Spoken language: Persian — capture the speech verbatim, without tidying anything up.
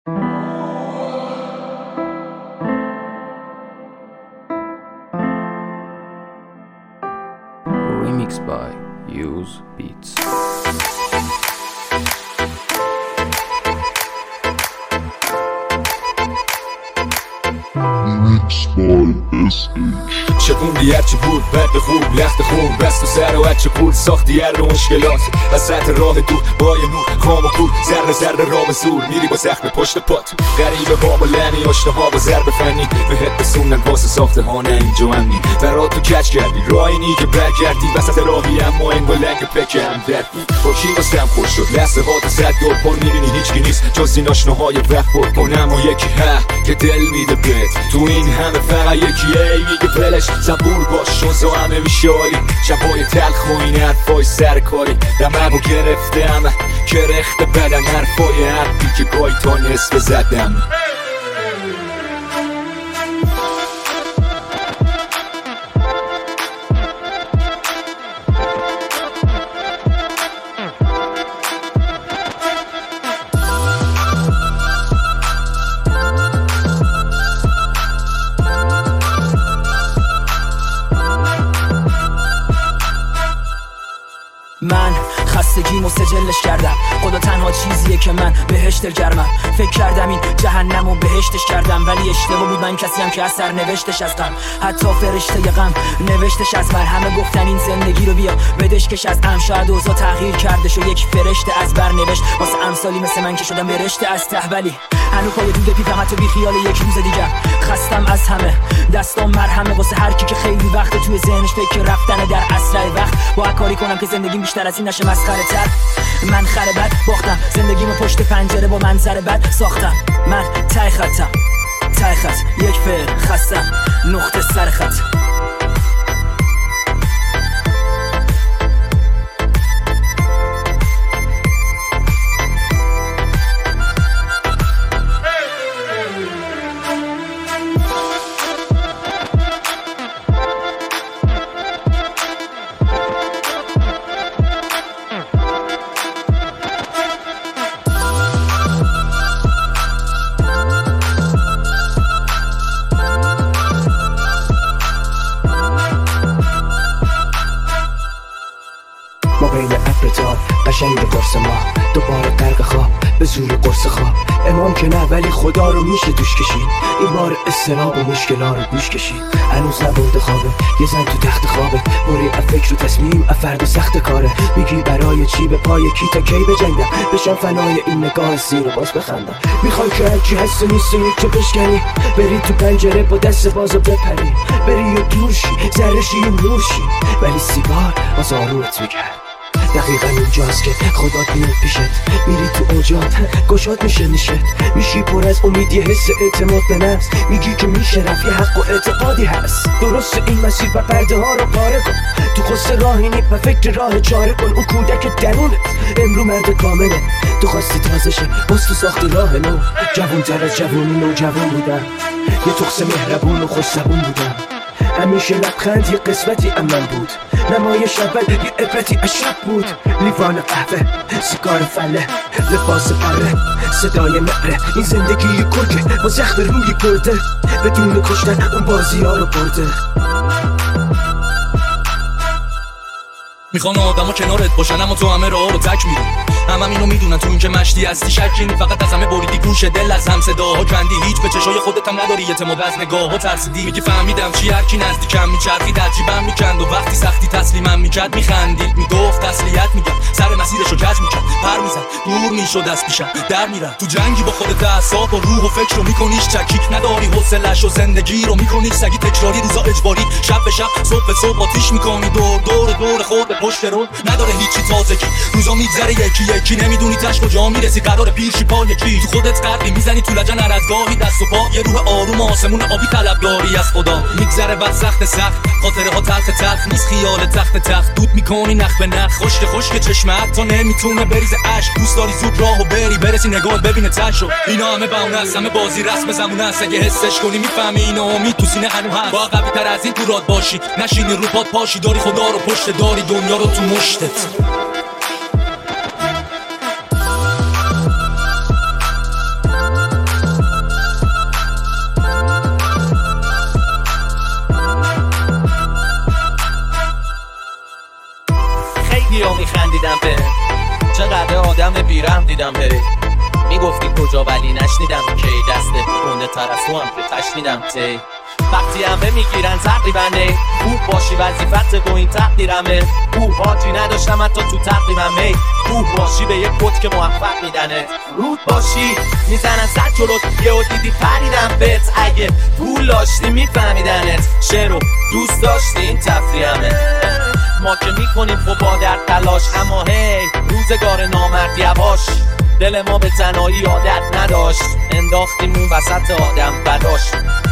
Remix by Use Beats. چپوندی هرچی بود بد خوب لخت خون بست و سر و هرچی بود ساختی هر مشکلات وسط راه دور با یه نور خام و کور ذره ذره را به زور میری با زخم پشت پات غریبه بابا لنی آشنا ها با ضرب فنی بهت بسوندن واسه ساخته ها نه اینجا امنی برات تو کچ کردی راینی که برگردی وسط راهی اما انگا لنگ پکم دردی با کی واسم خوش شد لحظه ها تا صد دور پر میبینی هیچکی نیست جز این آشناهای وقت پر کنم و یکی ها که دل میده بهت تو این همه فقط یکیه میگه ولش صبور باش شوزا همه میشالی شبای تلخ و این حرفای سرکاری دمه گرفته همه کرخته بدن حرفای حرفی که گاهی تا نصف زدم من خستگیمو سجلش کردم خدا تنها چیزیه که من بهش دلگرمم فکر کردم این جهنمو بهشتش کردم ولی اشتباه بود من کسیم که اثر نوشتش از غم حتی فرشته غم نوشتش از من همه گفتن این زندگی رو بیا بدش کش از ام شاید اوضاع تغییر کردش و یک فرشته از بر نوشت واسه امثالی مثل من که شدم برشته از ته ولی هنو پای دود پیپم حتی بی خیال یک روز دیگه خستم از همه دستام مرهمه واسه هر کی که خیلی وقت توی ذهنش فکر رفتن در اسرع وقت با کاری کنم که زندگیم بیشتر از این نشه مسخره تر من خره بد باختم زندگیمو پشت پنجره با منظر بد ساختم من ته خطم ته خط یک فعل خستم نقطه سر خط ما بین ابرتار قشنگ قرص ما دوباره غرق خواب به زور قرص خواب امام که نه ولی خدا رو میشه دوش کشید این بار استراب و مشکلات رو دوش کشید هنوز نبرده خوابه یه زن تو تخت خوابه بری از فکر و تصمیم از فردا سخت کاره میگی برای چی به پای کی تا کی بجنگم بشم فنای این نگاه سیر و باز بخندم میخوای که هرچی هست و نیست و یک بشکنی بری تو پنجره با دست بازو بپری بری و دور شی ذرشی و نور شی ولی سیگار باز آرومت میکرد دقیقا اینجاست که خدات میاد پیشت میری تو اوجات گشاد میشه نیشت میشی پر از امید یه حس اعتماد به نفس میگی که میشه رفت یه حق و اعتقادی هست درست این مسیر و پرده ها رو پاره کن تو خست راهی نی و فکر راه چاره کن اون کودک درونت امرو مرد کامله تو خواستی تازه شه باز تو ساختی راه نو جوون تر از جوونی نو جوون بودم یه تخص مهربون و خوش زبون بودم همیشه لبخند یه قسمتی امن بود نمایش اول یه عبرتی اشرب بود لیوان قهوه سیگار فله لباس پره صدای نعره این زندگی یه کرکه با زخم روی برده بدون کشتن اون بازی ها رو برده میخوان آدم ها کنارت باشن اما تو همه راه رو تک میری هم هم اینو میدونن تو این که مشتی هستی شکی نی فقط از همه بریدی گوش دل از هم صداها کندی هیچ به چشای خودت هم نداری اعتماد از نگاه ها ترسیدی میگی فهمیدم چی هر کی نزدیکم میچرخید عجیبم میکند و وقتی سختی تسلیمم میکرد میخندید میگفت تسلیت میگم سر مسیرشو کج میکرد پر میزد دور میشد از پیشم در میرم تو جنگی با خودت اعصاب و روح و فکر رو میکنیش چکی نداری حوصله‌اش و زندگی رو میکنیش سگی تکراری روزا اجباری شب به شب صبح به صبح آتیش میکنی دور دور دور خود پشت رو نداره هیچی تازگی روزا میگذره یکی یکی نمیدونی تاش کجا میرسی قرار پیرشی پای کی تو خودت قدری میزنی تو لجن هر از گاهی دست و پا یه روح آروم آسمون آبی طلبداری از خدا میگذره بعد سخت سخت خاطره ها تلخ تلخ نیست خیال تخت تخت دود میکنی نخ به نخ خشک خشک چشمت تا نمیتونه بریز عشق دوست داری زود راهو بری برسی نگاهت ببینه تاشو اینا همه بهونه است همه بازی رسم زمونه است اگه حسش کنی میفهمی اینو امید تو سینه هنو هست با قوی تر از این تو راد باشی نشینی رو پات پاشی داری خدا رو پشت داری دنیا رو تو مشتت بیرم دیدم هی میگفتی کجا ولی نشنیدم کی دسته گنده تر از تو هم که تشنیدم تی وقتی همه میگیرن تقریبا نه خوب باشی وظیفت گو این تقدیرمه خوب حاجی نداشتم حتی تو تقریبم می خوب باشی به یک کت که موفق میدنه رود باشی میزنن صد جلوت یه و دیدی پریدم بهت اگه پول داشتی میفهمیدنت شعرو دوست داشتی این تفریحمه ما که میکنیم خب با در تلاش اما هی روزگار نامرد یواش دل ما به تنهایی عادت نداشت انداختیم اون وسط آدم بداش